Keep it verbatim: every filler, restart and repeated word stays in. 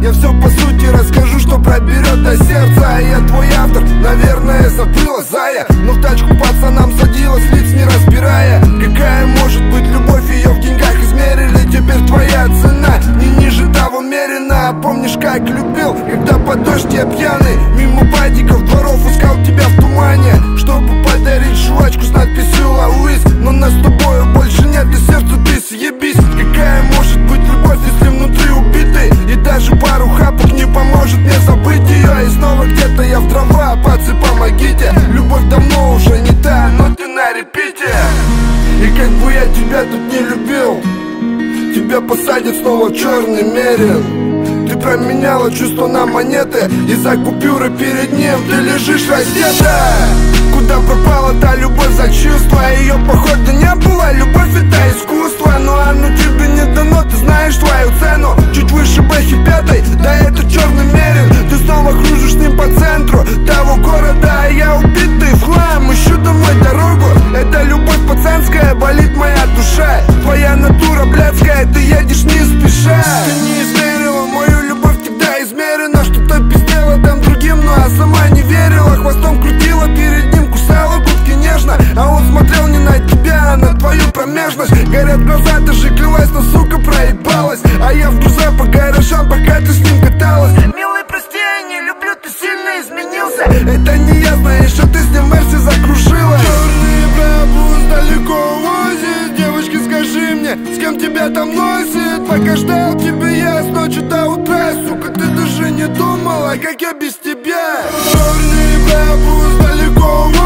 Я все по сути расскажу, что проберет до сердца. А я твой автор, наверное, забыла, зая. Но в тачку пацанам садилась, лиц не разбирая. Какая может быть любовь, ее в деньгах измерили. Теперь твоя цена не ниже того мерена. Помнишь, как любил, когда под дождь я пьяный мимо падиков дворов искал тебя в тумане, чтобы подарить жвачку с надписью «Лауис». Но нас с тобою больше нет, и сердцу ты съебись. Какая может быть любовь, если внутри убитый? И даже пару хапок не поможет мне забыть ее. И снова где-то я в дрова, пацы, помогите. Любовь давно уже не та, но ты на репите. И как бы я тебя тут не любил, тебя посадят снова в черный мерин. Ты променяла чувство на монеты, и за купюры перед ним ты лежишь раздета. Куда пропала та любовь за чувства? Ее походу не было, любовь это искусство. Но оно тебе не дано, ты знаешь свою цену. Чуть выше бэхи пятой, да это черный мерин. Ты снова кружишь с ним по центру того города, а я убитый в хлам, ищу домой дорогу. Это любовь пацанская, болит моя душа. Твоя натура блядская, ты едешь не спеша. Ты не измерила мою любовь, тогда измерена. Что-то пиздела там другим, но а сама не верила. Хвостом крутила перед ним, кусала губки нежно. А он смотрел не на тебя, а на твою промежность. Горят глаза, ты же клялась, но сука проебалась. А я в друзья по гаражам, пока ты с ним каталась. Милый, прости, я не люблю, ты сильно изменился. Это не ясно, еще ты с ним Мерси закружила. Черный бробус далеко возит. Девочки, скажи мне, с кем тебя там носит? Пока ждал тебя я с ночи до утра. Сука, ты даже не думала, как я без тебя. Черный бробус далеко возит.